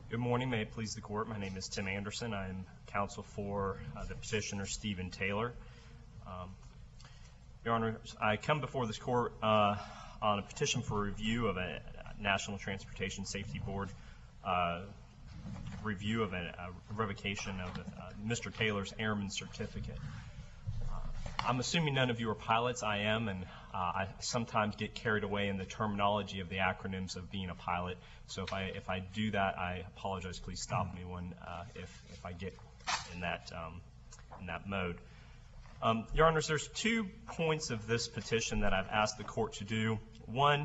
Good morning. May it please the Court. My name is Tim Anderson. I am counsel for the petitioner Stephen Taylor. Your Honor, I come before this Court on a petition for review of a National Transportation Safety Board review of a revocation of Mr. Taylor's airman certificate. I'm assuming none of you are pilots. I am, and I sometimes get carried away in the terminology of the acronyms of being a pilot. So if I do that, I apologize. Please stop me when if I get in that mode. Your Honors, there's 2 points of this petition that I've asked the Court to do. One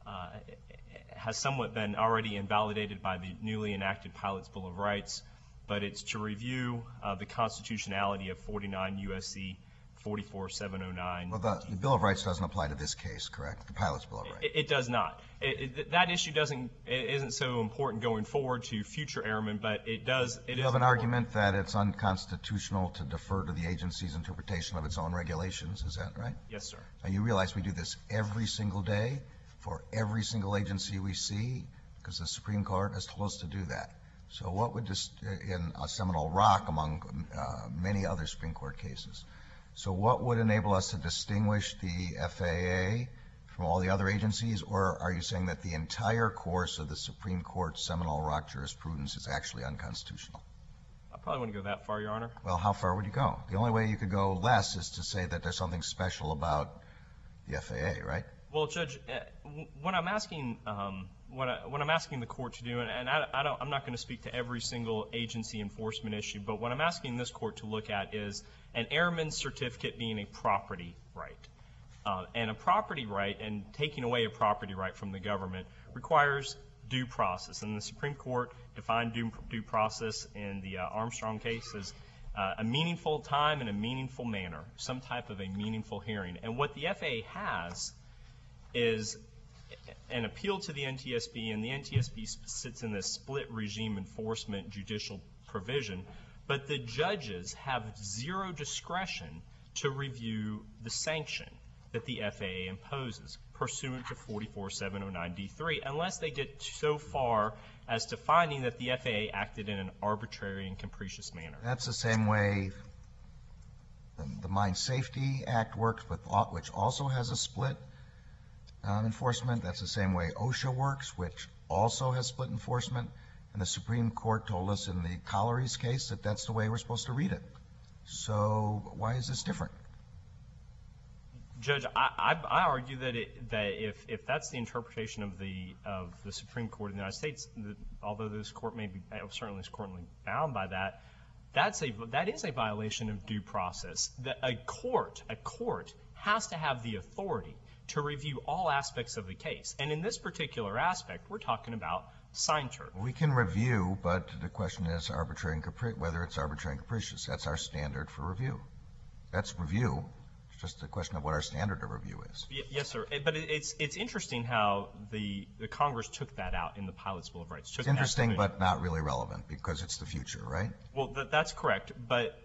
has somewhat been already invalidated by the newly enacted Pilot's Bill of Rights, but it's to review the constitutionality of 49 U.S.C. 44709. Well, the Bill of Rights doesn't apply to this case, correct? The Pilot's Bill of Rights. It does not. That issue isn't so important going forward to future airmen, but it does. You have an argument that it's unconstitutional to defer to the agency's interpretation of its own regulations. Is that right? Yes, sir. Now, you realize we do this every single day for every single agency we see because the Supreme Court has told us to do that. So what would this, in a Seminole Rock among many other Supreme Court cases, so what would enable us to distinguish the FAA from all the other agencies, or are you saying that the entire course of the Supreme Court Seminole Rock jurisprudence is actually unconstitutional? I probably wouldn't go that far, Your Honor. Well, how far would you go? The only way you could go less is to say that there's something special about the FAA, right? Well, Judge, what I'm asking the Court to do, and I'm not going to speak to every single agency enforcement issue, but what I'm asking this Court to look at is an airman's certificate being a property right. And a property right and taking away a property right from the government requires due process. And the Supreme Court defined due process in the Armstrong case as a meaningful time and a meaningful manner, some type of a meaningful hearing. And what the FAA has is an appeal to the NTSB, and the NTSB sits in this split regime enforcement judicial provision, but the judges have zero discretion to review the sanction that the FAA imposes pursuant to 44709D3 unless they get so far as to finding that the FAA acted in an arbitrary and capricious manner. That's the same way the Mine Safety Act works, which also has a split enforcement. That's the same way OSHA works, which also has split enforcement. And the Supreme Court told us in the Collery's case that that's the way we're supposed to read it. So why is this different? Judge, I argue that if that's the interpretation of the Supreme Court of the United States, although this Court may be certainly is currently bound by that, that is a violation of due process. A court has to have the authority to review all aspects of the case. And in this particular aspect, we're talking about sign term. We can review, but the question is arbitrary and whether it's arbitrary and capricious. That's our standard for review. That's review. It's just a question of what our standard of review is. Yes, sir. But it's interesting how the Congress took that out in the Pilot's Bill of Rights. It's interesting, but not really relevant because it's the future, right? Well, that's correct. But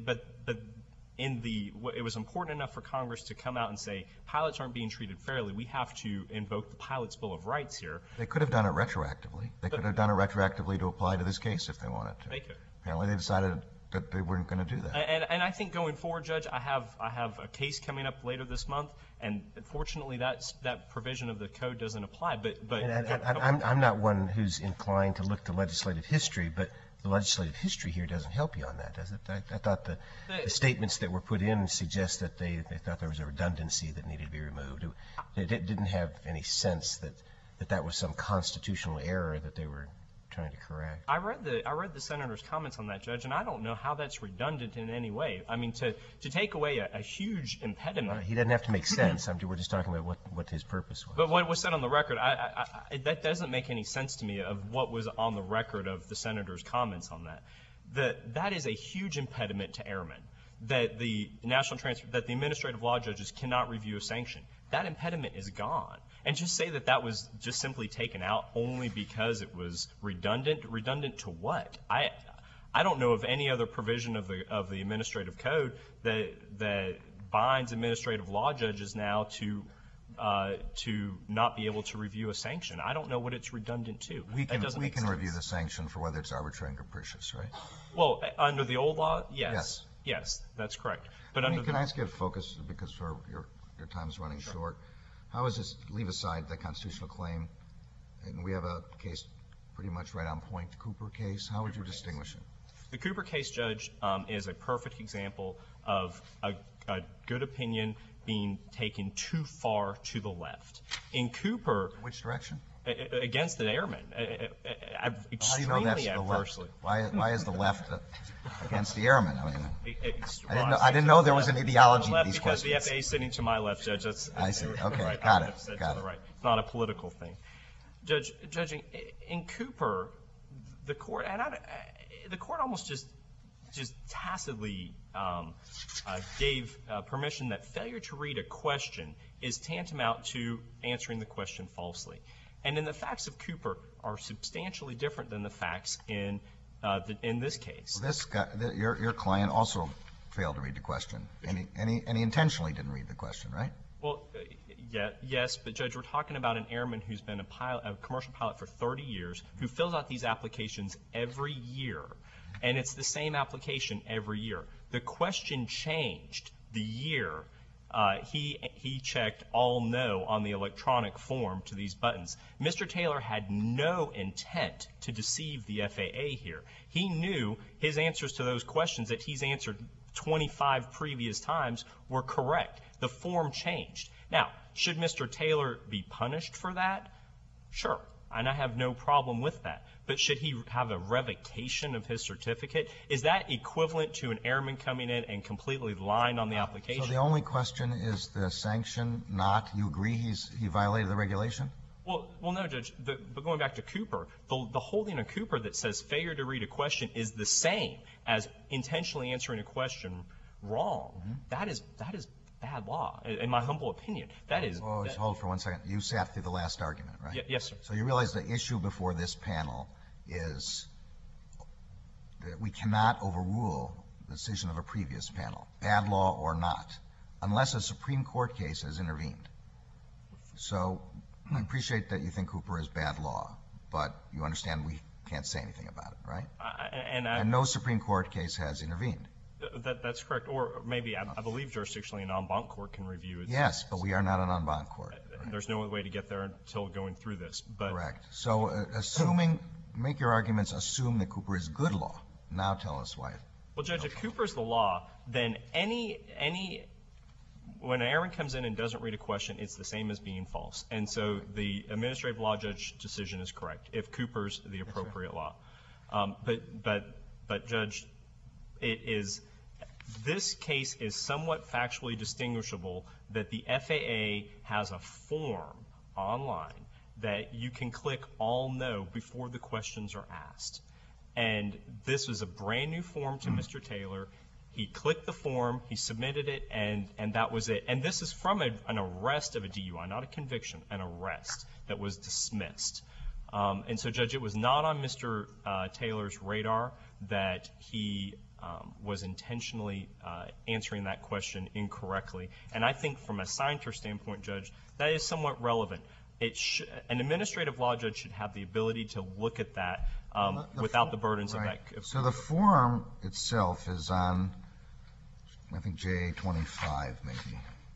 it was important enough for Congress to come out and say pilots aren't being treated fairly. We have to invoke the Pilot's Bill of Rights here. They could have done it retroactively. They could have done it retroactively to apply to this case if they wanted to. They could. Apparently they decided that they weren't going to do that. And I think going forward, Judge, I have a case coming up later this month, and fortunately that provision of the code doesn't apply. But I'm not one who's inclined to look to legislative history, but the legislative history here doesn't help you on that, does it? I thought the statements that were put in suggest that they thought there was a redundancy that needed to be removed. It didn't have any sense that was some constitutional error that they were trying to correct. I read the senator's comments on that, Judge, and I don't know how that's redundant in any way. I mean, to take away a huge impediment. He doesn't have to make sense. We're just talking about what his purpose was. But what was said on the record, that doesn't make any sense to me of what was on the record of the senator's comments on that. That is a huge impediment to airmen, that the administrative law judges cannot review a sanction. That impediment is gone. And just say that was just simply taken out only because it was redundant. Redundant to what? I don't know of any other provision of the administrative code that binds administrative law judges now to to not be able to review a sanction. I don't know what it's redundant to. We That doesn't can make sense. review the sanction for whether it's arbitrary and capricious, right? Well, under the old law, yes. Yes. Yes, that's correct. But Can I ask you to focus, because your time is running short? How is this, leave aside the constitutional claim, and we have a case pretty much right on point, Cooper case. How would you distinguish it? The Cooper case, Judge, is a perfect example of a good opinion being taken too far to the left. In Cooper, Which direction? against the airmen, How do you know extremely that's the adversely. left? Why is the left against the airmen? I mean, Well, I didn't know there was an ideology to left these because questions. the FAA is sitting to my left, Judge. I see. Okay, right. got I would it, have said got to the it. right. It's not a political thing. Judging in Cooper, the court the court almost just tacitly gave permission that failure to read a question is tantamount to answering the question falsely. And then the facts of Cooper are substantially different than the facts in this case. This guy, your client also failed to read the question, and he intentionally didn't read the question, right? Well, yes, but Judge, we're talking about an airman who's been a commercial pilot for 30 years, who fills out these applications every year, and it's the same application every year. The question changed the year he checked all no on the electronic form to these buttons. Mr. Taylor had no intent to deceive the FAA here. He knew his answers to those questions that he's answered 25 previous times were correct. The form changed. Now, should Mr. Taylor be punished for that? Sure, and I have no problem with that. But should he have a revocation of his certificate? Is that equivalent to an airman coming in and completely lying on the application? So the only question is the sanction, not, you agree he violated the regulation? Well, no, Judge. But going back to Cooper, the holding of Cooper that says failure to read a question is the same as intentionally answering a question wrong. Mm-hmm. That is bad law, in my humble opinion. That is. Oh, just hold for 1 second. You sat through the last argument, right? Yes, sir. So you realize the issue before this panel is that we cannot overrule the decision of a previous panel, bad law or not, unless a Supreme Court case has intervened. So I appreciate that you think Cooper is bad law, but you understand we can't say anything about it, right? And no Supreme Court case has intervened. That's correct. Or maybe, I believe jurisdictionally an en banc court can review it. Yes, but we are not an en banc court. Right? There's no way to get there until going through this. But correct. So make your arguments assume that Cooper is good law. Now tell us why. Well, Judge, if Cooper's the law, then when an airman comes in and doesn't read a question, it's the same as being false. And so the administrative law judge decision is correct if Cooper's the appropriate law. But Judge, this case is somewhat factually distinguishable that the FAA has a form online that you can click all no before the questions are asked. And this was a brand new form to Mr. Taylor. He clicked the form, he submitted it, and that was it. And this is from an arrest of a DUI, not a conviction, an arrest that was dismissed. And so, Judge, it was not on Mr. Taylor's radar that he was intentionally answering that question incorrectly. And I think from a scienter standpoint, Judge, that is somewhat relevant. An administrative law judge should have the ability to look at that without the burdens of that. So the form itself is on, I think, J25 maybe.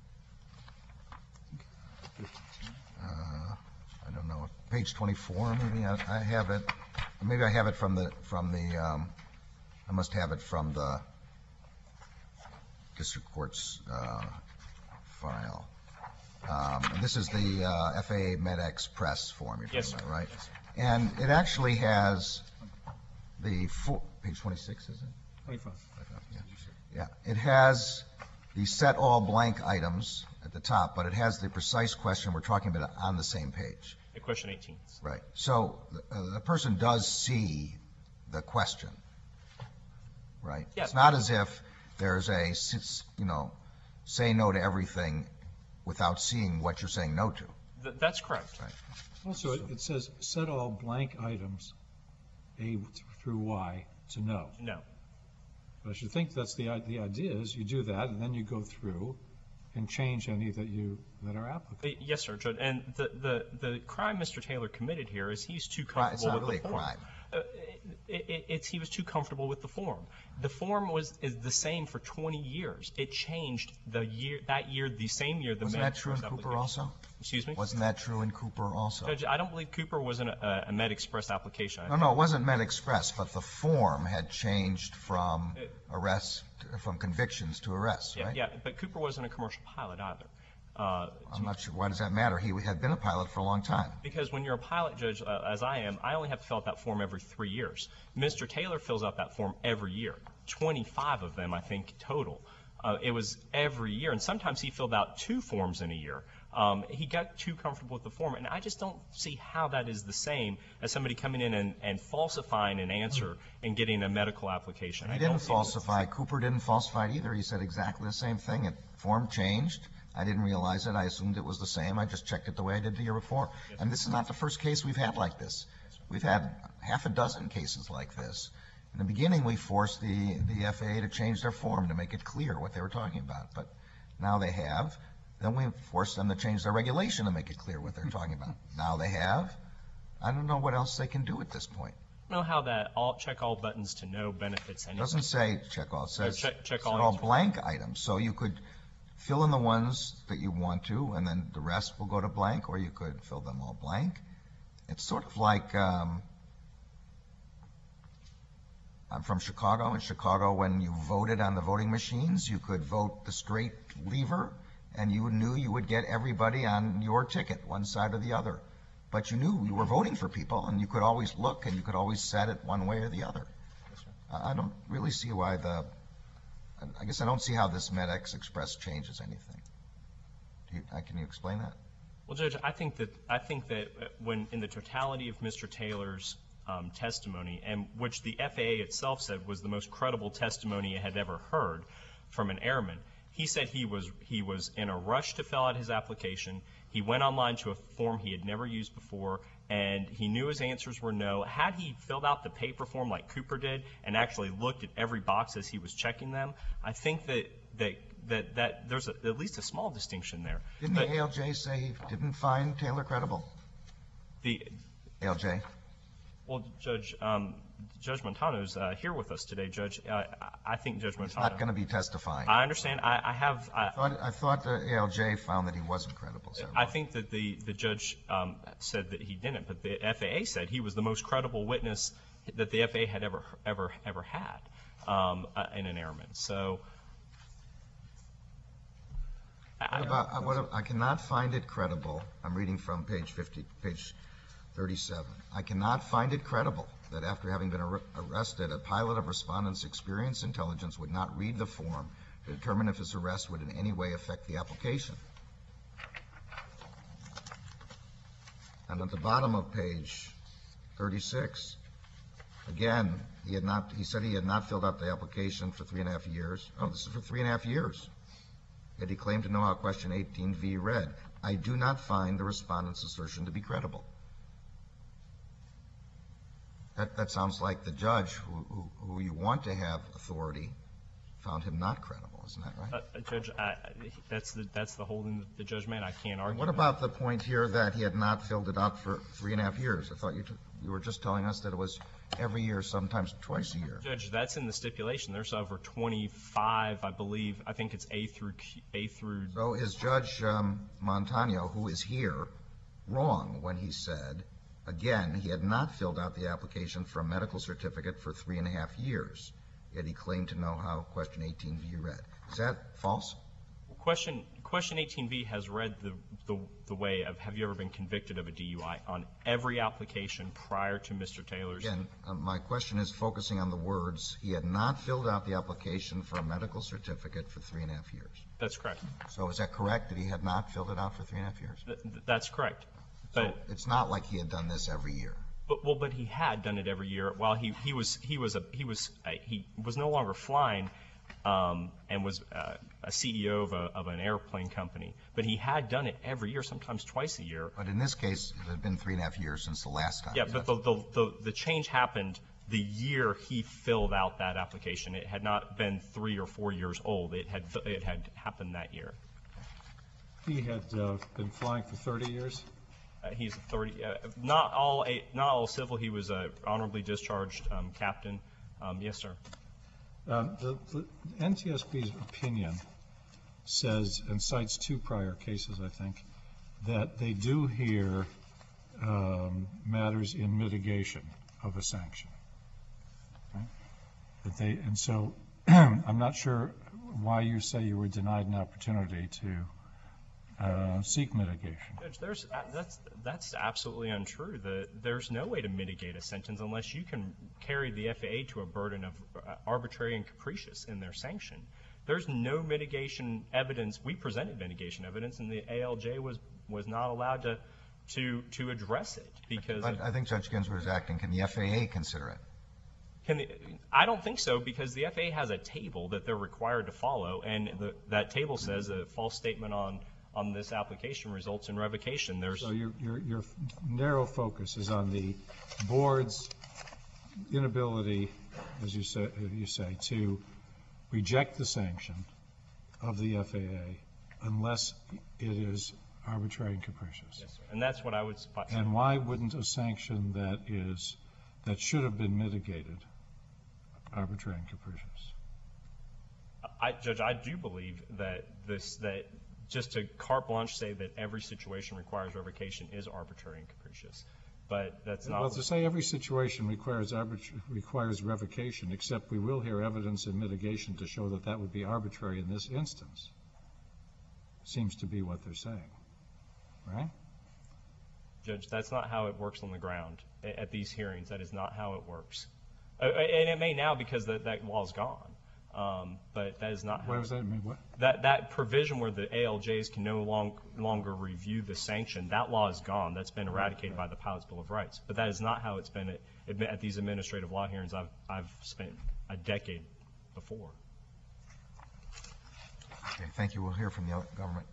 I don't know, page 24 maybe. I have it. Maybe I have it from the. I must have it from the district court's file. This is the FAA MedEx press form you're talking about, right? Yes, sir. And it actually has the page 26, is it? 25. Yeah. It has the set all blank items at the top, but it has the precise question we're talking about on the same page. Question 18. Right. So the person does see the question, right? Yeah. It's not as if there's a, say no to everything without seeing what you're saying no to. That's correct. Right. Also, it says set all blank items, A through Y, to no. No. But I should think that's the idea is you do that, and then you go through, and change any that are applicable. Yes, sir, Judge. And the crime Mr. Taylor committed here is he's too It's comfortable not with really the a form. crime. He was too comfortable with the form. The form is the same for 20 years. It changed the same year the Wasn't that true in MedExpress Cooper application. also? Excuse me? Wasn't that true in Cooper also? Judge, I don't believe Cooper was a MedExpress application. No, it wasn't MedExpress, but the form had changed from from convictions to arrests, right? Yeah, but Cooper wasn't a commercial pilot either. I'm not sure. Why does that matter? He had been a pilot for a long time. Because when you're a pilot, Judge, as I am, I only have to fill out that form every 3 years. Mr. Taylor fills out that form every year, 25 of them, I think, total. It was every year, and sometimes he filled out 2 forms in a year. He got too comfortable with the form, and I just don't see how that is the same as somebody coming in and falsifying an answer and getting a medical application. He didn't falsify. Cooper didn't falsify it either. He said exactly the same thing. Form changed. I didn't realize it. I assumed it was the same. I just checked it the way I did the year before. And this is not the first case we've had like this. We've had half a dozen cases like this. In the beginning, we forced the FAA to change their form to make it clear what they were talking about. But now they have. Then we forced them to change their regulation to make it clear what they're talking about. Now they have. I don't know what else they can do at this point. I don't know how that check all buttons to no benefits It anything. doesn't say check all. It says check all all answers. blank items. So you could fill in the ones that you want to, and then the rest will go to blank, or you could fill them all blank. It's sort of like I'm from Chicago. In Chicago, when you voted on the voting machines, you could vote the straight lever, and you knew you would get everybody on your ticket, one side or the other. But you knew you were voting for people, and you could always look, and you could always set it one way or the other. I don't really see why I guess I don't see how this MedExpress changes anything. Can you explain that? Well, Judge, I think that when in the totality of Mr. Taylor's testimony, and which the FAA itself said was the most credible testimony it had ever heard from an airman, he said he was in a rush to fill out his application. He went online to a form he had never used before, and he knew his answers were no. Had he filled out the paper form like Cooper did and actually looked at every box as he was checking them, I think that there's at least a small distinction there. Didn't the ALJ say he didn't find Taylor credible? The ALJ? Well, Judge Montano's here with us today, Judge. I think Judge Montano. He's not going to be testifying. I understand. I thought the ALJ found that he wasn't credible. I think that the judge said that he didn't, but the FAA said he was the most credible witness that the FAA had ever had in an airman. So. I cannot find it credible. I'm reading from page 37. I cannot find it credible that after having been arrested, a pilot of respondent's experience intelligence would not read the form to determine if his arrest would in any way affect the application. And at the bottom of page 36, again, he said he had not filled out the application for 3.5 years. Oh, this is for 3.5 years. Yet he claimed to know how question 18V read. I do not find the respondent's assertion to be credible. That sounds like the judge who you want to have authority found him not credible. Isn't that right? Judge, that's the holding that the judge made. I can't argue. What about the point here that he had not filled it out for 3.5 years? I thought you were just telling us that it was every year, sometimes twice a year. Judge, that's in the stipulation. There's over 25, I believe. I think it's A through. So is Judge Montano, who is here, wrong when he said, again, he had not filled out the application for a medical certificate for 3.5 years, yet he claimed to know how question 18V read. Is that false? Question 18V has read the way of have you ever been convicted of a DUI on every application prior to Mr. Taylor's. Again, my question is focusing on the words, he had not filled out the application for a medical certificate for 3.5 years. That's correct. So is that correct, that he had not filled it out for 3.5 years? That's correct. So it's not like he had done this every year. But he had done it every year while he was no longer flying and was a CEO of an airplane company. But he had done it every year, sometimes twice a year. But in this case, it had been 3.5 years since the last time. Yeah, but the change happened the year he filled out that application. It had not been 3 or 4 years old. It had happened that year. he had been flying for 30 years? He's 30. Not all civil. He was a honorably discharged captain. Yes, sir. The NTSB's opinion says, and cites two prior cases, I think, that they do hear matters in mitigation of a sanction. Right? And so I'm not sure why you say you were denied an opportunity to seek mitigation. Judge, that's absolutely untrue. There's no way to mitigate a sentence unless you can carry the FAA to a burden of arbitrary and capricious in their sanction. There's no mitigation evidence. We presented mitigation evidence, and the ALJ was not allowed to address it because. But I think Judge Ginsburg is acting. Can the FAA consider it? I don't think so, because the FAA has a table that they're required to follow, and that table says a false statement on this application results in revocation. So your narrow focus is on the board's inability, as you say, to reject the sanction of the FAA unless it is arbitrary and capricious. Yes, sir. And that's what I would. And why wouldn't a sanction that should have been mitigated arbitrary and capricious? Judge, I do believe that just to carte blanche say that every situation requires revocation is arbitrary and capricious. But that's not. Well, to say every situation requires revocation, except we will hear evidence in mitigation to show that that would be arbitrary in this instance, seems to be what they're saying, right? Judge, that's not how it works on the ground at these hearings. That is not how it works. And it may now because that law is gone. But that is not how. What does that mean? What? That provision where the ALJs can no longer review the sanction, that law is gone. That's been eradicated by the Pilot's Bill of Rights. But that is not how it's been at these administrative law hearings I've spent a decade before. Okay, thank you. We'll hear from the government.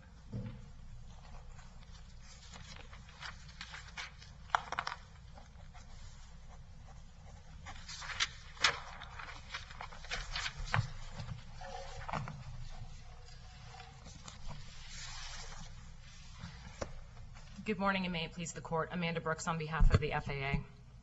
Good morning, and may it please the Court. Amanda Brooks on behalf of the FAA.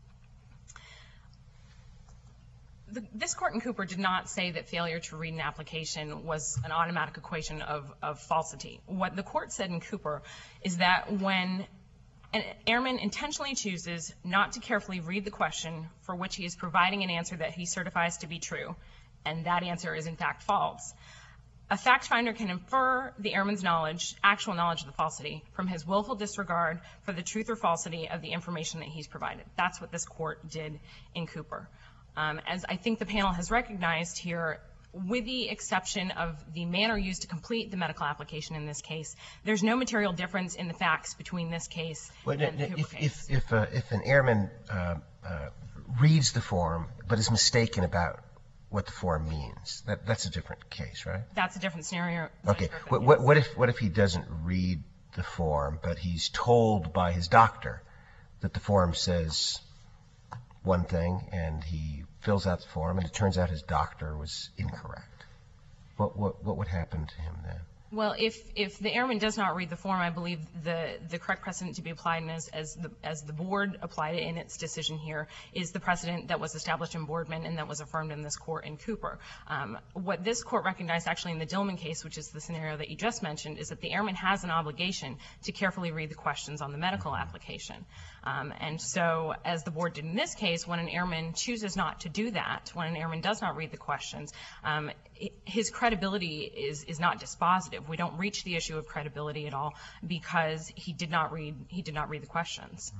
This Court in Cooper did not say that failure to read an application was an automatic equation of falsity. What the Court said in Cooper is that when an airman intentionally chooses not to carefully read the question for which he is providing an answer that he certifies to be true, and that answer is in fact false, a fact finder can infer the airman's actual knowledge of the falsity from his willful disregard for the truth or falsity of the information that he's provided. That's what this Court did in Cooper. As I think the panel has recognized here, with the exception of the manner used to complete the medical application in this case, there's no material difference in the facts between this case and the Cooper case. If an airman reads the form but is mistaken about what the form means, that's a different case, right? That's a different scenario. Okay. What if he doesn't read the form, but he's told by his doctor that the form says one thing, and he fills out the form, and it turns out his doctor was incorrect? What would happen to him then? Well, if the airman does not read the form, I believe the correct precedent to be applied, and as the board applied it in its decision here, is the precedent that was established in Boardman and that was affirmed in this Court in Cooper. What this Court recognized actually in the Dillman case, which is the scenario that you just mentioned, is that the airman has an obligation to carefully read the questions on the medical application. And so, as the board did in this case, when an airman chooses not to do that, when an airman does not read the questions, his credibility is not dispositive. We don't reach the issue of credibility at all because he did not read the questions.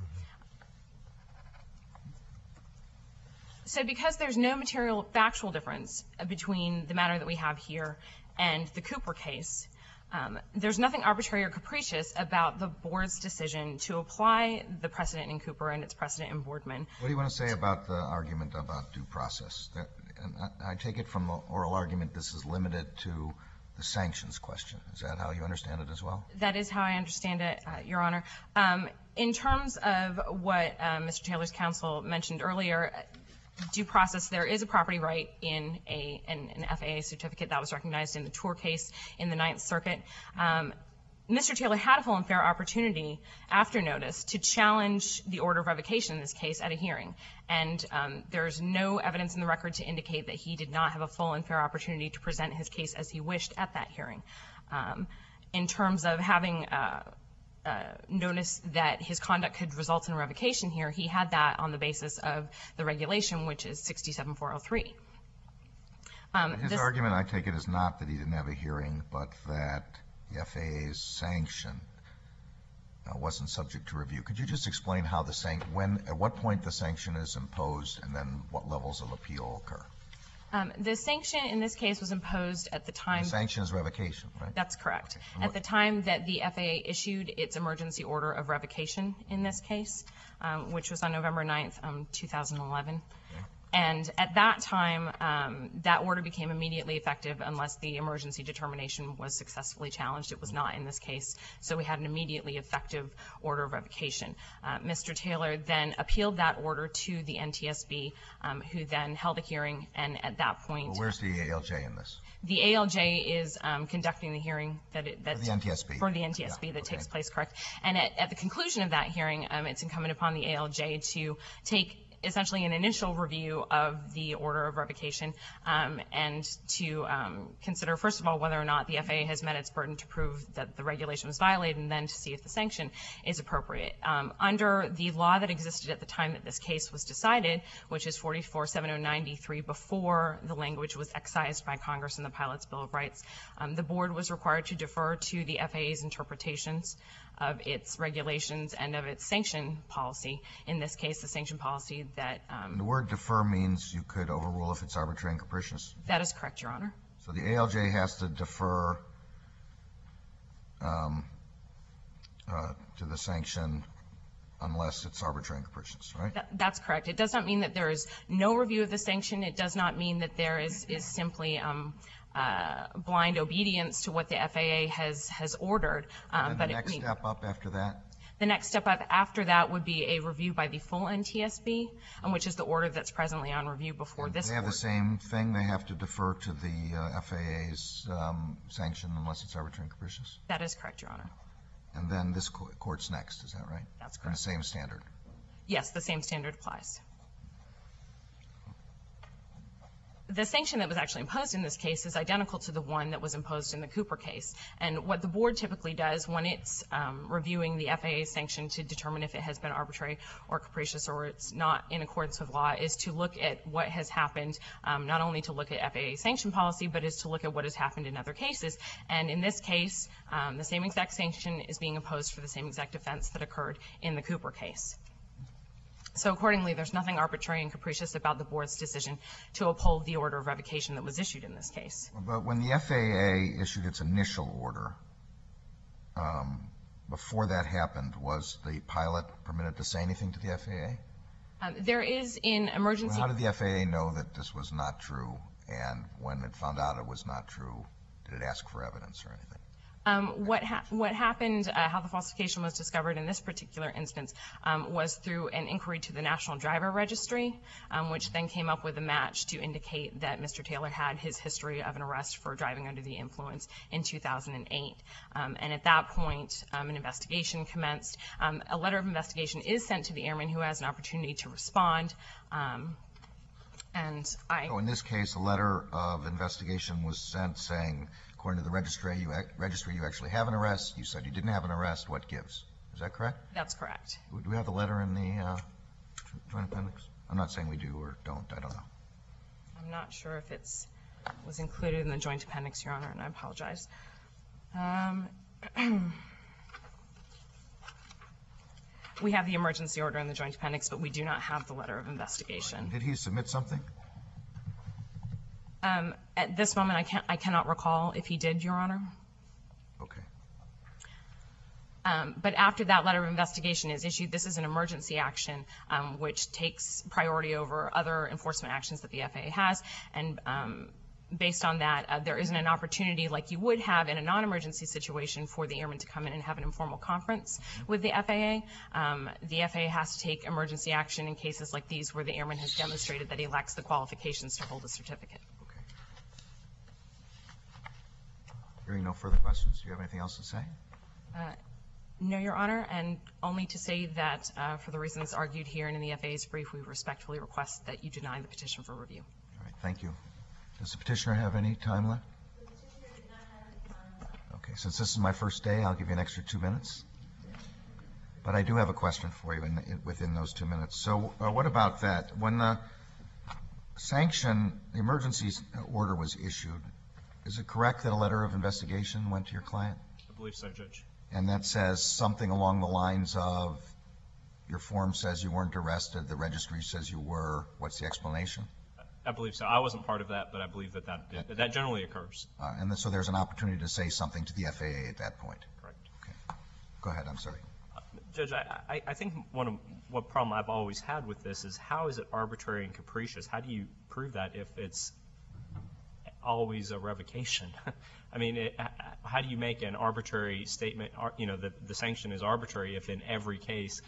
So because there's no material factual difference between the matter that we have here and the Cooper case, there's nothing arbitrary or capricious about the board's decision to apply the precedent in Cooper and its precedent in Boardman. What do you want to say about the argument about due process? And I take it from the oral argument this is limited to the sanctions question. Is that how you understand it as well? That is how I understand it, Your Honor. In terms of what Mr. Taylor's counsel mentioned earlier, due process, there is a property right in an FAA certificate that was recognized in the Tour case in the Ninth Circuit. Mr. Taylor had a full and fair opportunity after notice to challenge the order of revocation in this case at a hearing. And there's no evidence in the record to indicate that he did not have a full and fair opportunity to present his case as he wished at that hearing. In terms of having notice that his conduct could result in revocation here, he had that on the basis of the regulation, which is 67403. His argument, I take it, is not that he didn't have a hearing, but that the FAA's sanction wasn't subject to review. Could you just explain how at what point the sanction is imposed, and then what levels of appeal occur? The sanction in this case was imposed at the time. The sanction is revocation, right? That's correct. Okay. At the time that the FAA issued its emergency order of revocation in this case, which was on November 9th, 2011. Okay. And at that time, that order became immediately effective unless the emergency determination was successfully challenged. It was not in this case, so we had an immediately effective order of revocation. Mr. Taylor then appealed that order to the NTSB, who then held a hearing, and at that point... Well, where's the ALJ in this? The ALJ is conducting the hearing for the NTSB that takes place, correct. And at the conclusion of that hearing, it's incumbent upon the ALJ to take essentially an initial review of the order of revocation and to consider, first of all, whether or not the FAA has met its burden to prove that the regulation was violated, and then to see if the sanction is appropriate. Under the law that existed at the time that this case was decided, which is 44-709-D3, before the language was excised by Congress in the Pilot's Bill of Rights, the board was required to defer to the FAA's interpretations of its regulations and of its sanction policy. In this case, the sanction policy that... The word defer means you could overrule if it's arbitrary and capricious? That is correct, Your Honor. So the ALJ has to defer to the sanction unless it's arbitrary and capricious, right? That's correct. It does not mean that there is no review of the sanction. It does not mean that there is simply blind obedience to what the FAA has ordered. And the next step up after that? The next step up after that would be a review by the full NTSB, which is the order that's presently on review before this They have court. the same thing? They have to defer to the FAA's sanction unless it's arbitrary and capricious? That is correct, Your Honor. And then this court's next, is that right? That's And correct. the same standard? Yes, the same standard applies. The sanction that was actually imposed in this case is identical to the one that was imposed in the Cooper case. And what the board typically does when it's reviewing the FAA sanction to determine if it has been arbitrary or capricious or it's not in accordance with law is to look at what has happened, not only to look at FAA sanction policy, but is to look at what has happened in other cases. And in this case, the same exact sanction is being imposed for the same exact offense that occurred in the Cooper case. So accordingly, there's nothing arbitrary and capricious about the board's decision to uphold the order of revocation that was issued in this case. But when the FAA issued its initial order, before that happened, was the pilot permitted to say anything to the FAA? There is in emergency... Well, how did the FAA know that this was not true? And when it found out it was not true, did it ask for evidence or anything? What happened, how the falsification was discovered in this particular instance, was through an inquiry to the National Driver Registry, which then came up with a match to indicate that Mr. Taylor had his history of an arrest for driving under the influence in 2008. And at that point, an investigation commenced. A letter of investigation is sent to the airman who has an opportunity to respond. So in this case, a letter of investigation was sent saying, according to the registry, you actually have an arrest. You said you didn't have an arrest. What gives? Is that correct? That's correct. Do we have the letter in the joint appendix? I'm not saying we do or don't. I don't know. I'm not sure if it was included in the joint appendix, Your Honor, and I apologize. We have the emergency order in the joint appendix, but we do not have the letter of investigation. Did he submit something? At this moment, I cannot recall if he did, Your Honor. Okay. But after that letter of investigation is issued, this is an emergency action, which takes priority over other enforcement actions that the FAA has. And based on that, there isn't an opportunity like you would have in a non-emergency situation for the airman to come in and have an informal conference with the FAA. The FAA has to take emergency action in cases like these where the airman has demonstrated that he lacks the qualifications to hold a certificate. Okay. Hearing no further questions, do you have anything else to say? No, Your Honor, and only to say that for the reasons argued here and in the FAA's brief, we respectfully request that you deny the petition for review. All right, thank you. Does the petitioner have any time left? Okay, since this is my first day, I'll give you an extra 2 minutes. But I do have a question for you within those 2 minutes. So what about that? When the the emergency order was issued, is it correct that a letter of investigation went to your client? I believe so, Judge. And that says something along the lines of, your form says you weren't arrested, the registry says you were. What's the explanation? I believe so. I wasn't part of that, but I believe that generally occurs. And so there's an opportunity to say something to the FAA at that point. Correct. Okay. Go ahead, I'm sorry. Judge, I think what problem I've always had with this is, how is it arbitrary and capricious? How do you prove that if it's always a revocation? I mean, how do you make an arbitrary statement, that the sanction is arbitrary if in every case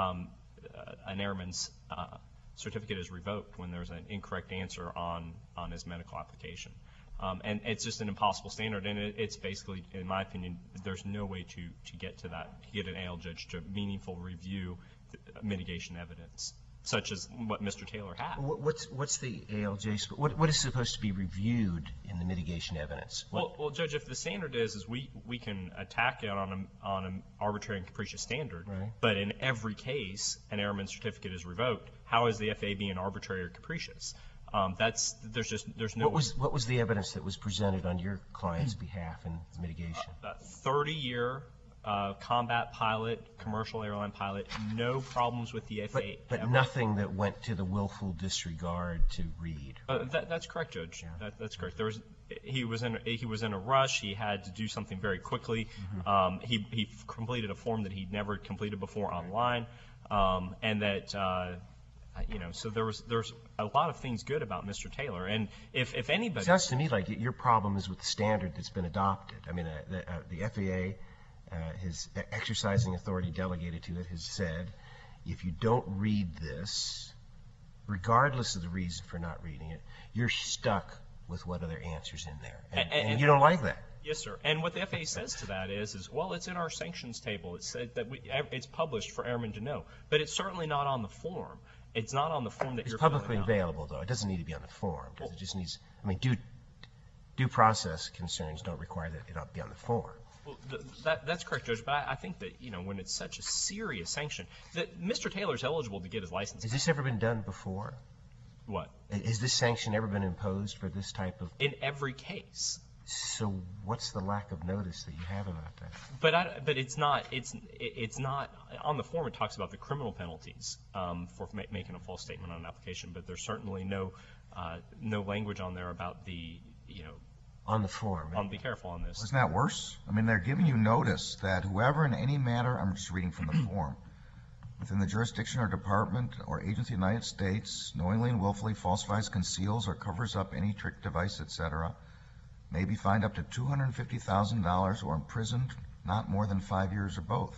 an airman's certificate is revoked when there's an incorrect answer on his medical application? And it's just an impossible standard, and it's basically, in my opinion, there's no way to get to that, to get an AL judge to meaningful review mitigation evidence, such as what Mr. Taylor had. What's the ALJ? What is supposed to be reviewed in the mitigation evidence? Well, Judge, if the standard is we can attack it on an arbitrary and capricious standard, right, but in every case an airman's certificate is revoked, how is the FAA being arbitrary or capricious? There's no. What was the evidence that was presented on your client's behalf in mitigation? 30-year combat pilot, commercial airline pilot, no problems with the FAA. But nothing that went to the willful disregard to read. That's correct, Judge. Yeah. That's correct. He was in a rush. He had to do something very quickly. Mm-hmm. He completed a form that he'd never completed before online, and that. So there's a lot of things good about Mr. Taylor, and if anybody. It sounds to me like your problem is with the standard that's been adopted. I mean, the FAA, his exercising authority delegated to it, has said, if you don't read this, regardless of the reason for not reading it, you're stuck with what other answers in there, and you don't like that. Yes, sir. And what the FAA says to that is, well, it's in our sanctions table. It said that it's published for airmen to know, but it's certainly not on the form. It's not on the form that you're filling out. It's publicly available, though. It doesn't need to be on the form. It just needs, due process concerns don't require that it ought to be on the form. Well, that's correct, Judge, but I think that, when it's such a serious sanction, that Mr. Taylor's eligible to get his license. Has this ever been done before? What? Has this sanction ever been imposed for this type of? In every case. So what's the lack of notice that you have about that? But it's not on the form. It talks about the criminal penalties for making a false statement on an application, but there's certainly no language on there about the on the form. Be careful on this. Isn't that worse? I mean, they're giving you notice that whoever in any matter, I'm just reading from the form, within the jurisdiction or department or agency of the United States, knowingly and willfully falsifies, conceals, or covers up any trick device, etc., may be fined up to $250,000 or imprisoned not more than 5 years or both.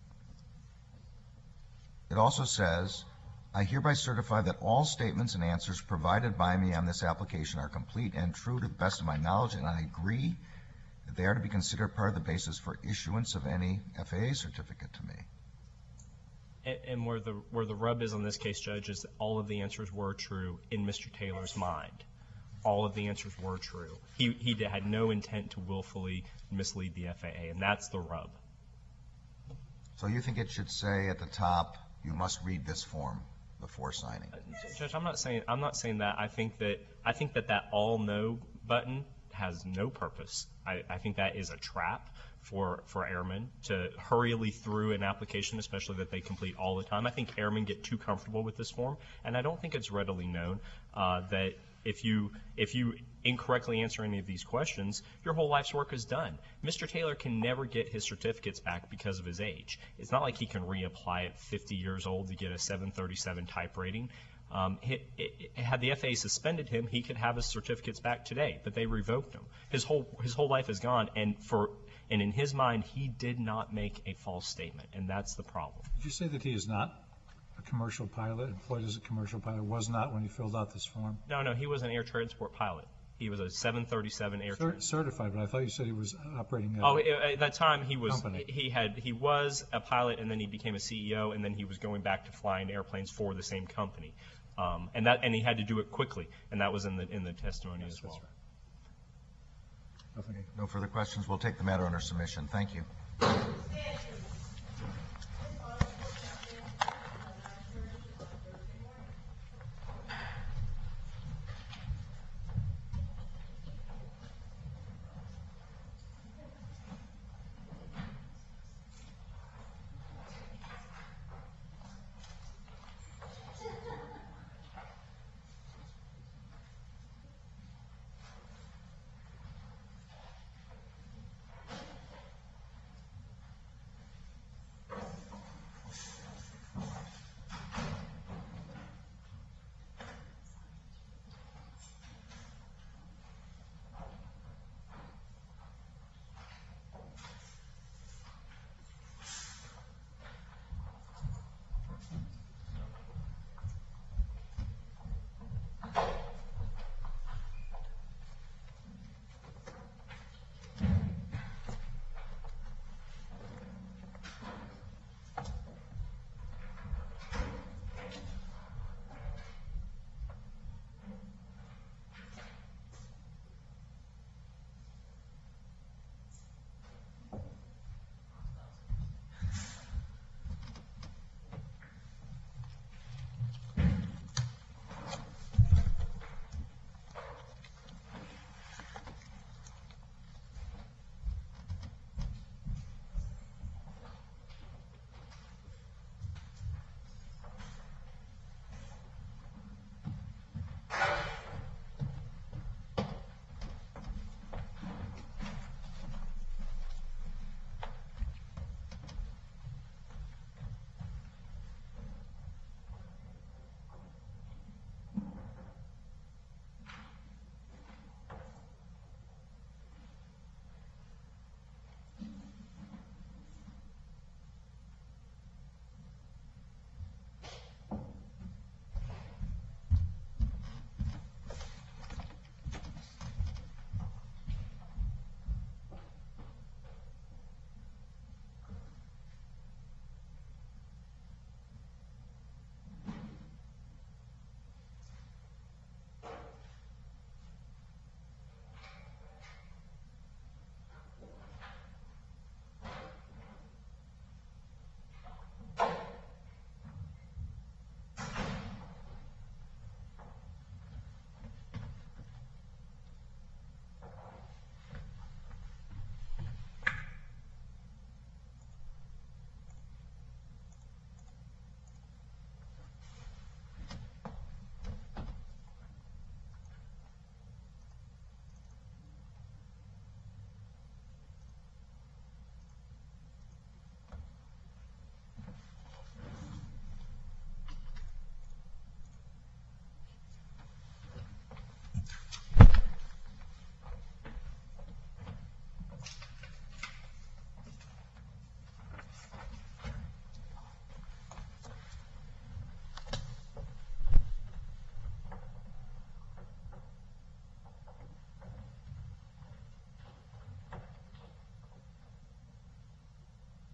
It also says, I hereby certify that all statements and answers provided by me on this application are complete and true to the best of my knowledge, and I agree that they are to be considered part of the basis for issuance of any FAA certificate to me. And where the rub is on this case, Judge, is that all of the answers were true in Mr. Taylor's mind. All of the answers were true. He had no intent to willfully mislead the FAA, and that's the rub. So you think it should say at the top, you must read this form before signing? Judge, I'm not saying that. I think that all no button has no purpose. I think that is a trap for airmen to hurriedly through an application, especially that they complete all the time. I think airmen get too comfortable with this form, and I don't think it's readily known that if you incorrectly answer any of these questions, your whole life's work is done. Mr. Taylor can never get his certificates back because of his age. It's not like he can reapply at 50 years old to get a 737 type rating. Had the FAA suspended him, he could have his certificates back today, but they revoked him. His whole life is gone, and in his mind, he did not make a false statement, and that's the problem. Did you say that he is not a commercial pilot, employed as a commercial pilot, was not when he filled out this form? No, he was an air transport pilot. He was a 737 Air Trans. Certified, but I thought you said he was operating Oh, at that time he was company. he was a pilot, and then he became a CEO, and then he was going back to flying airplanes for the same company, and he had to do it quickly, and that was in the testimony as well. Nothing. No further questions. We'll take the matter under submission. Thank you.